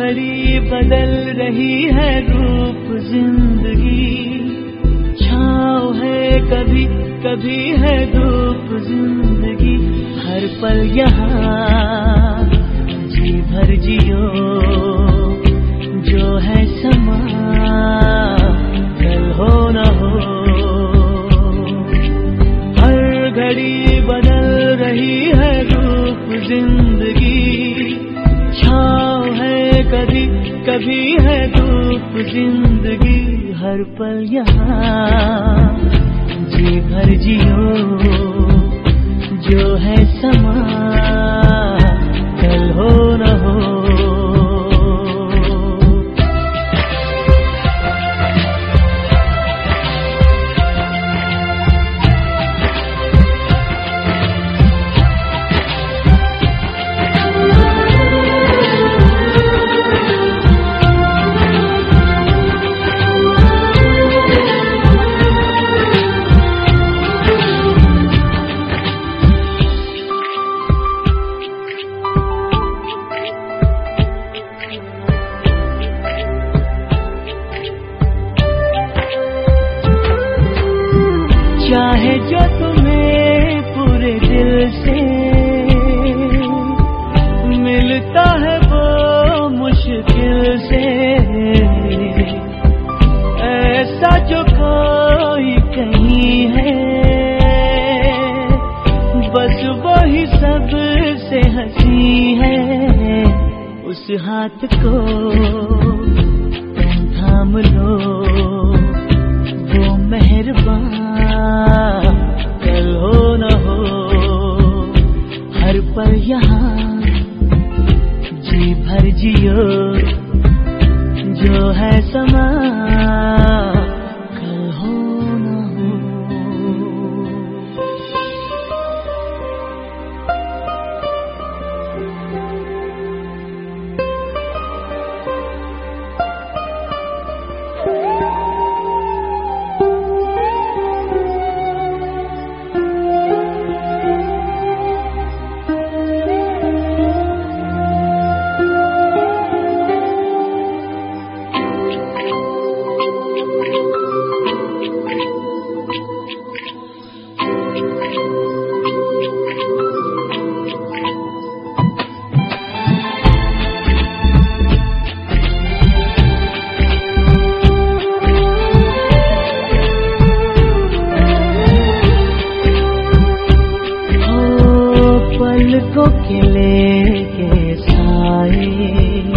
घड़ी बदल रही है रूप जिंदगी, छाँव है कभी कभी है धूप जिंदगी, हर पल यहाँ जी भर जियो, जो है समा कल हो न हो। हर घड़ी बदल रही है रूप जिंदगी, छाँव है कभी कभी है धूप जिंदगी, हर पल यहाँ जी भर जियो, जो है समा कल हो न हो। चाहे जो तुम्हें पूरे दिल से मिलता है वो मुश्किल से, ऐसा जो कोई कहीं है बस वही सबसे हंसी है, उस हाथ को तुम थाम लो, वो मेहरबान कल हो न हो। हर पल यहाँ जी भर जियो, जो है समा कल हो न हो। पलकों के लेके साए,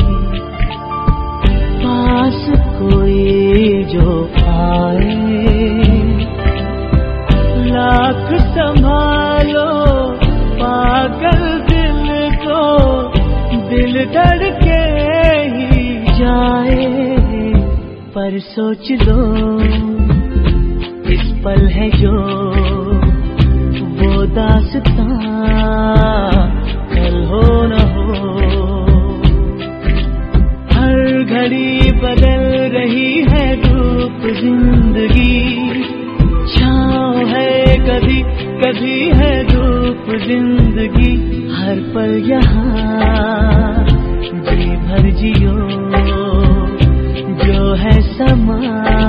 पास कोई जो आए, लाख संभालो पागल दिल को, दिल धड़के ही जाए, पर सोच लो इस पल है जो वो दास्तां कल हो न हो। हर घड़ी बदल रही है रूप जिंदगी, छाँव है कभी कभी है धूप जिंदगी, हर पल यहाँ जी भर जियो, जो है समा